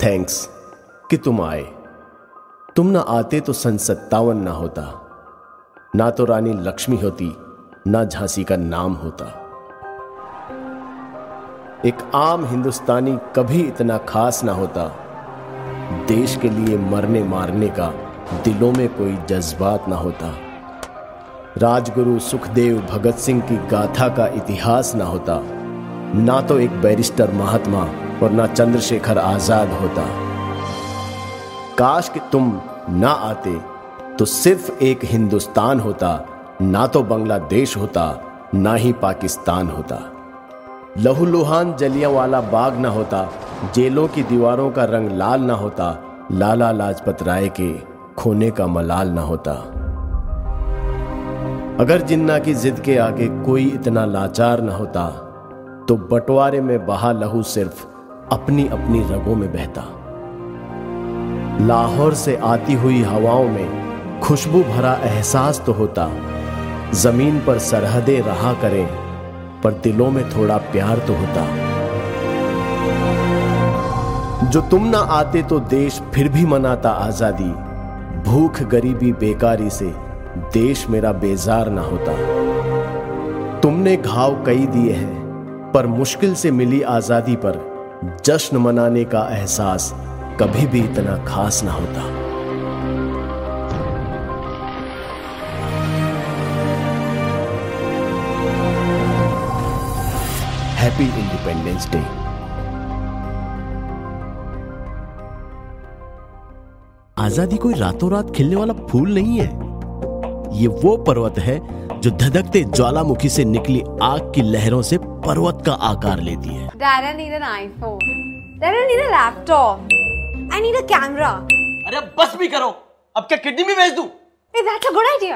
Thanks कि तुम आए। तुम ना आते तो सन 57 ना होता, ना तो रानी लक्ष्मी होती, ना झांसी का नाम होता। एक आम हिंदुस्तानी कभी इतना खास ना होता। देश के लिए मरने मारने का दिलों में कोई जज्बात ना होता। राजगुरु सुखदेव भगत सिंह की गाथा का इतिहास ना होता, ना तो एक बैरिस्टर महात्मा और ना चंद्रशेखर आजाद होता। काश कि तुम ना आते तो सिर्फ एक हिंदुस्तान होता, ना तो बांग्लादेश होता, ना ही पाकिस्तान होता। लहूलुहान जलियांवाला बाग ना होता, जेलों की दीवारों का रंग लाल ना होता, लाला लाजपत राय के खोने का मलाल ना होता। अगर जिन्ना की जिद के आगे कोई इतना लाचार न होता तो बंटवारे में बहा लहू सिर्फ अपनी अपनी रगों में बहता। लाहौर से आती हुई हवाओं में खुशबू भरा एहसास तो होता। जमीन पर सरहदें रहा करें पर दिलों में थोड़ा प्यार तो होता। जो तुम ना आते तो देश फिर भी मनाता आजादी। भूख गरीबी बेकारी से देश मेरा बेजार ना होता। तुमने घाव कई दिए हैं पर मुश्किल से मिली आजादी पर जश्न मनाने का एहसास कभी भी इतना खास ना होता। Happy independence day. आजादी कोई रातों रात खिलने वाला फूल नहीं है। ये वो पर्वत है जो धधकते ज्वालामुखी से निकली आग की लहरों से पर्वत का आकार लेती है। Dad, I need an iPhone. Dad, I need a laptop. I need a camera. अरे बस भी करो, अब क्या किडनी भी बेच दूं? Hey, that's a good idea.